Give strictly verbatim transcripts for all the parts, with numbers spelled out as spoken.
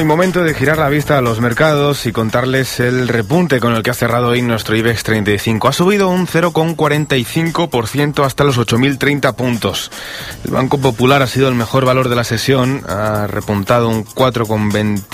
momento de girar la vista a los mercados y contarles el repunte con el que ha cerrado hoy nuestro IBEX treinta y cinco. Ha subido un cero coma cuarenta y cinco por ciento hasta los ocho mil treinta puntos. El Banco Popular ha sido el mejor valor de la sesión, ha repuntado un cuatro coma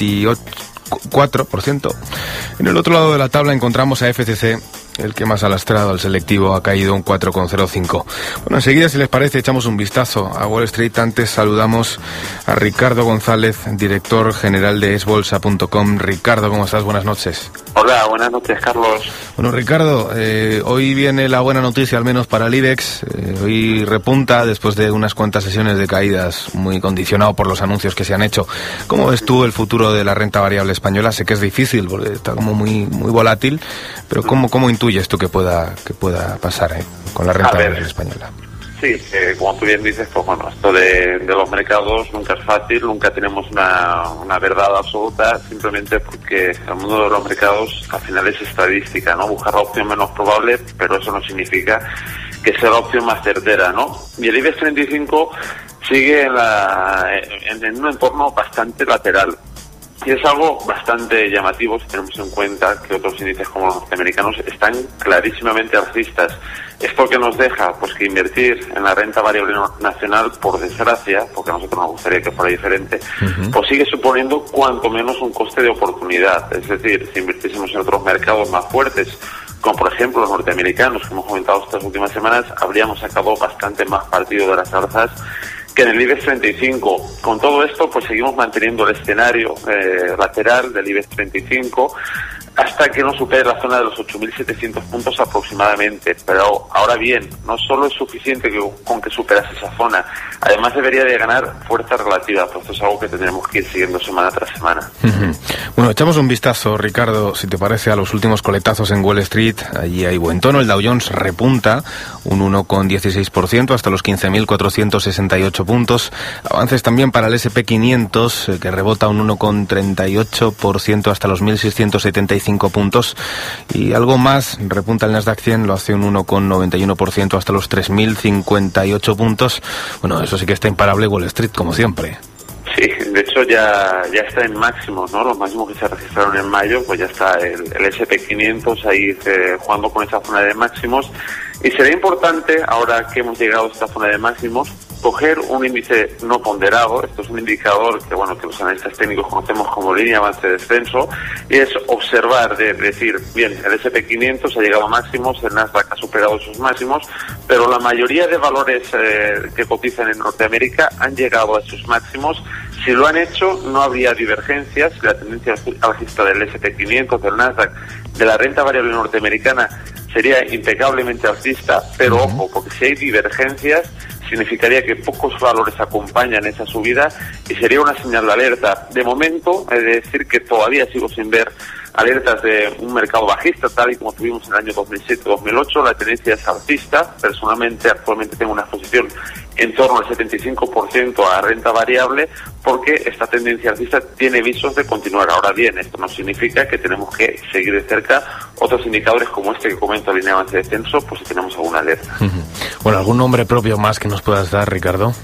veinticuatro por ciento. En el otro lado de la tabla encontramos a F C C, el que más ha lastrado al selectivo, ha caído un cuatro coma cero cinco. Bueno, enseguida, si les parece, echamos un vistazo a Wall Street. Antes saludamos a Ricardo González, director general de es bolsa punto com. Ricardo, ¿cómo estás? Buenas noches. Hola, buenas noches, Carlos. Bueno, Ricardo, eh, hoy viene la buena noticia, al menos para el IBEX. Eh, hoy repunta después de unas cuantas sesiones de caídas, muy condicionado por los anuncios que se han hecho. ¿Cómo ves tú el futuro de la renta variable española? Sé que es difícil porque está como muy muy volátil, pero ¿cómo, cómo intuyes tú que pueda que pueda pasar eh, con la renta variable española? Sí, eh, como tú bien dices, pues bueno, esto de, de los mercados nunca es fácil, nunca tenemos una, una verdad absoluta, simplemente porque el mundo de los mercados al final es estadística, ¿no? Buscar la opción menos probable, pero eso no significa que sea la opción más certera, ¿no? Y el IBEX treinta y cinco sigue en, la, en, en un entorno bastante lateral. Y es algo bastante llamativo si tenemos en cuenta que otros índices como los norteamericanos están clarísimamente alcistas. ¿Esto que nos deja? Pues que invertir en la renta variable nacional, por desgracia, porque a nosotros nos gustaría que fuera diferente, uh-huh. pues sigue suponiendo cuanto menos un coste de oportunidad. Es decir, si invirtiésemos en otros mercados más fuertes, como por ejemplo los norteamericanos, que hemos comentado estas últimas semanas, habríamos sacado bastante más partido de las alzas que en el IBEX treinta y cinco. Con todo esto, pues seguimos manteniendo el escenario eh, lateral del IBEX treinta y cinco hasta que no supere la zona de los ocho mil setecientos puntos aproximadamente. Pero ahora bien, no solo es suficiente que, con que superase esa zona, además debería de ganar fuerza relativa, pues esto es algo que tendremos que ir siguiendo semana tras semana. Uh-huh. Bueno, echamos un vistazo, Ricardo, si te parece, a los últimos coletazos en Wall Street. Allí hay buen tono, el Dow Jones repunta un uno coma dieciséis por ciento hasta los quince mil cuatrocientos sesenta y ocho puntos. Avances también para el ese and pe quinientos, eh, que rebota un uno coma treinta y ocho por ciento hasta los mil seiscientos setenta y cinco puntos. Y algo más, repunta el Nasdaq cien, lo hace un uno coma noventa y uno por ciento hasta los tres mil cincuenta y ocho puntos. Bueno, eso sí que está imparable Wall Street, como siempre. Sí, de hecho ya ya está en máximos, ¿no? Los máximos que se registraron en mayo, pues ya está el, el ese and pe quinientos ahí eh, jugando con esa zona de máximos. Y será importante, ahora que hemos llegado a esta zona de máximos, coger un índice no ponderado. Esto es un indicador que, bueno, que los analistas técnicos conocemos como línea avance-descenso, y es observar, de decir, bien, el ese and pe quinientos ha llegado a máximos, el Nasdaq ha superado sus máximos, pero la mayoría de valores eh, que cotizan en Norteamérica han llegado a sus máximos. Si lo han hecho, no habría divergencias. La tendencia alcista del ese and pe quinientos, del Nasdaq, de la renta variable norteamericana sería impecablemente alcista, pero uh-huh. ojo, porque si hay divergencias, significaría que pocos valores acompañan esa subida y sería una señal de alerta. De momento, he de decir que todavía sigo sin ver alertas de un mercado bajista, tal y como tuvimos en el año dos mil siete dos mil ocho. La tendencia es alcista. Personalmente, actualmente tengo una exposición en torno al setenta y cinco por ciento a renta variable, porque esta tendencia alcista tiene visos de continuar. Ahora bien, esto no significa que tenemos que seguir de cerca otros indicadores como este que comento, línea avance descenso, pues si tenemos alguna alerta. Uh-huh. Bueno, ¿algún nombre propio más que nos puedas dar, Ricardo?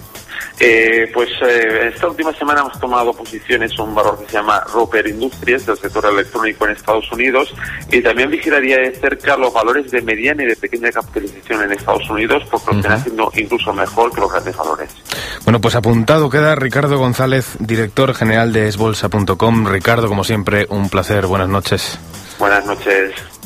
Eh, pues eh, esta última semana hemos tomado posiciones en un valor que se llama Roper Industries, del sector electrónico en Estados Unidos, y también vigilaría de cerca los valores de mediana y de pequeña capitalización en Estados Unidos, porque lo están haciendo incluso mejor que los grandes valores. Bueno, pues apuntado queda Ricardo González, director general de es bolsa punto com. Ricardo, como siempre, un placer. Buenas noches. Buenas noches.